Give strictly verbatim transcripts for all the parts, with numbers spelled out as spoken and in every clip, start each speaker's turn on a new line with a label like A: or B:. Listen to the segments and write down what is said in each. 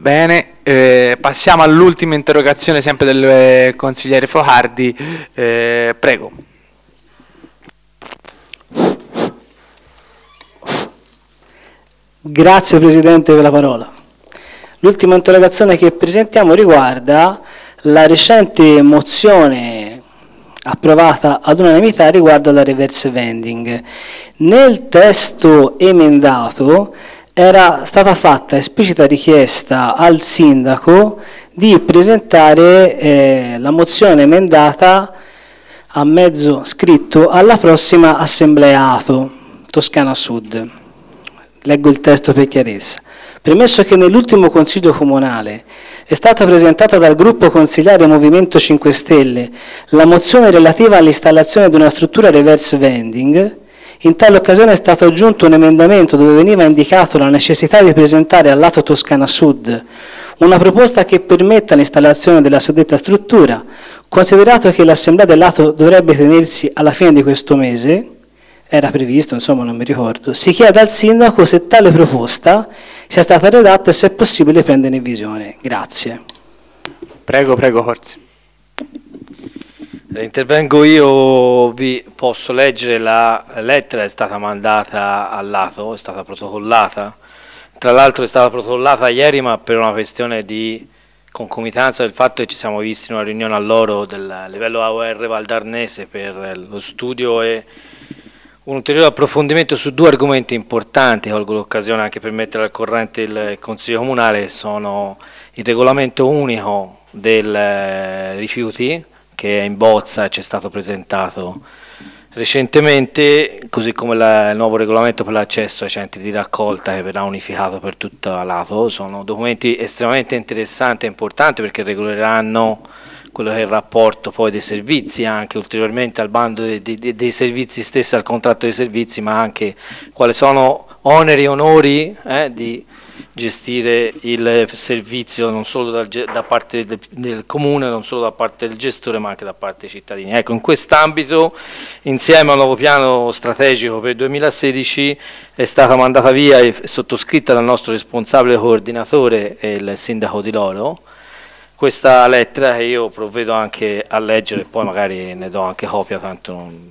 A: Bene, eh, passiamo all'ultima interrogazione sempre del eh, consigliere Focardi, eh, prego.
B: Grazie Presidente per la parola. L'ultima interrogazione che presentiamo riguarda la recente mozione approvata ad unanimità riguardo alla reverse vending. Nel testo emendato era stata fatta esplicita richiesta al sindaco di presentare eh, la mozione emendata a mezzo scritto alla prossima assemblea A T O Toscana Sud. Leggo il testo per chiarezza. Premesso che nell'ultimo Consiglio Comunale è stata presentata dal gruppo consigliare Movimento cinque Stelle la mozione relativa all'installazione di una struttura reverse vending, in tale occasione è stato aggiunto un emendamento dove veniva indicato la necessità di presentare al lato Toscana Sud una proposta che permetta l'installazione della suddetta struttura, considerato che l'assemblea del lato dovrebbe tenersi alla fine di questo mese, era previsto, insomma non mi ricordo, si chiede al sindaco se tale proposta sia stata redatta e se è possibile prendere in visione. Grazie.
A: Prego, prego, Corsi.
C: Intervengo io, vi posso leggere la lettera, è stata mandata all'Ato, è stata protocollata, tra l'altro è stata protocollata ieri ma per una questione di concomitanza del fatto che ci siamo visti in una riunione a loro del livello A O R Valdarnese per lo studio e un ulteriore approfondimento su due argomenti importanti. Colgo l'occasione anche per mettere al corrente il Consiglio Comunale, che sono il regolamento unico dei rifiuti, che è in bozza e ci è stato presentato recentemente, così come la, il nuovo regolamento per l'accesso ai centri di raccolta che verrà unificato per tutta l'Ato. Sono documenti estremamente interessanti e importanti perché regoleranno quello che è il rapporto poi dei servizi, anche ulteriormente al bando dei, dei, dei servizi stessi, al contratto dei servizi, ma anche quali sono oneri e onori eh, di gestire il servizio non solo da, da parte del, del comune, non solo da parte del gestore, ma anche da parte dei cittadini. Ecco, in quest'ambito, insieme al nuovo piano strategico per il duemilasedici, è stata mandata via e sottoscritta dal nostro responsabile coordinatore e il sindaco di Loro questa lettera, che io provvedo anche a leggere e poi magari ne do anche copia, tanto non...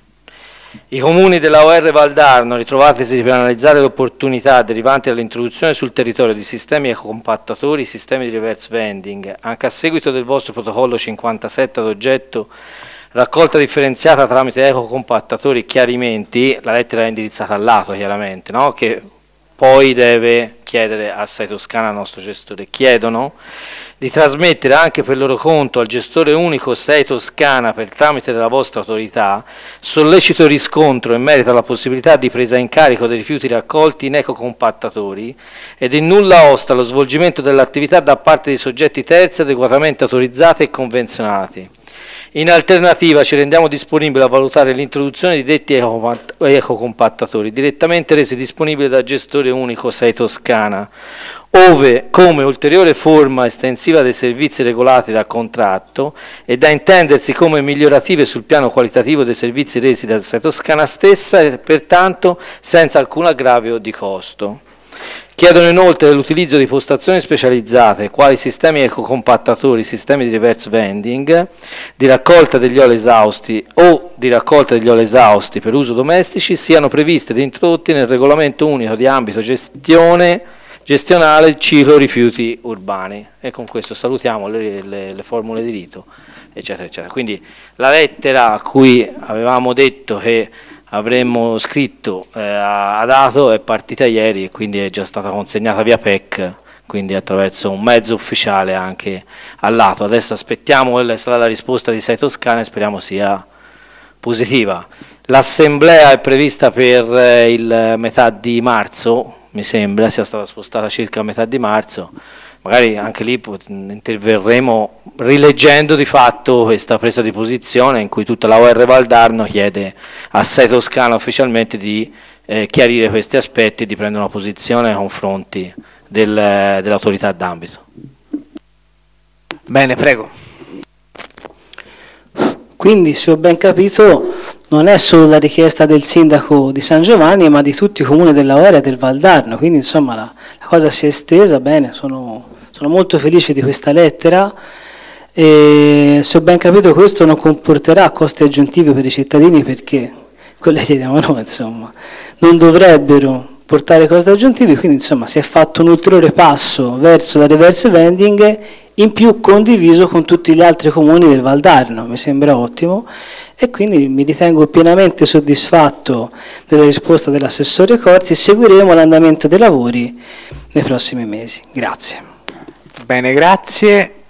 C: I comuni della O R Valdarno, ritrovatisi per analizzare le opportunità derivanti dall'introduzione sul territorio di sistemi ecocompattatori, sistemi di reverse vending, anche a seguito del vostro protocollo cinquantasette ad oggetto raccolta differenziata tramite ecocompattatori e chiarimenti, la lettera è indirizzata al lato chiaramente, no? Che poi deve chiedere a Sai Toscana, al nostro gestore, chiedono di trasmettere anche per loro conto al gestore unico Sei Toscana per tramite della vostra autorità sollecito riscontro in merito alla possibilità di presa in carico dei rifiuti raccolti in ecocompattatori ed in nulla osta lo svolgimento dell'attività da parte di soggetti terzi adeguatamente autorizzati e convenzionati. In alternativa ci rendiamo disponibili a valutare l'introduzione di detti ecocompattatori direttamente resi disponibili dal gestore unico Sei Toscana, ove come ulteriore forma estensiva dei servizi regolati da contratto e da intendersi come migliorative sul piano qualitativo dei servizi resi da Sei Toscana stessa e pertanto senza alcun aggravio di costo. Chiedono inoltre l'utilizzo di postazioni specializzate, quali sistemi ecocompattatori, sistemi di reverse vending, di raccolta degli oli esausti o di raccolta degli oli esausti per uso domestici, siano previste ed introdotti nel regolamento unico di ambito gestione gestionale il ciclo rifiuti urbani. E con questo salutiamo le, le, le formule di rito, eccetera, eccetera. Quindi la lettera a cui avevamo detto che avremmo scritto eh, ad Ato è partita ieri e quindi è già stata consegnata via P E C, quindi attraverso un mezzo ufficiale anche all'Ato. Adesso aspettiamo quella sarà la risposta di Sei Toscana e speriamo sia positiva. L'assemblea è prevista per eh, il metà di marzo, mi sembra sia stata spostata circa a metà di marzo. Magari anche lì interverremo rileggendo di fatto questa presa di posizione in cui tutta la O R Valdarno chiede a Sei Toscana ufficialmente di eh, chiarire questi aspetti e di prendere una posizione nei confronti del, dell'autorità d'ambito.
A: Bene, prego.
B: Quindi, se ho ben capito, non è solo la richiesta del sindaco di San Giovanni, ma di tutti i comuni della O R e del Valdarno, quindi insomma la, la cosa si è estesa, bene, sono Sono molto felice di questa lettera e, se ho ben capito, questo non comporterà costi aggiuntivi per i cittadini, perché quello che chiediamo noi, insomma, non dovrebbero portare costi aggiuntivi, quindi insomma si è fatto un ulteriore passo verso la reverse vending, in più condiviso con tutti gli altri comuni del Valdarno. Mi sembra ottimo e quindi mi ritengo pienamente soddisfatto della risposta dell'assessore Corsi. Seguiremo l'andamento dei lavori nei prossimi mesi. Grazie.
A: Bene, grazie.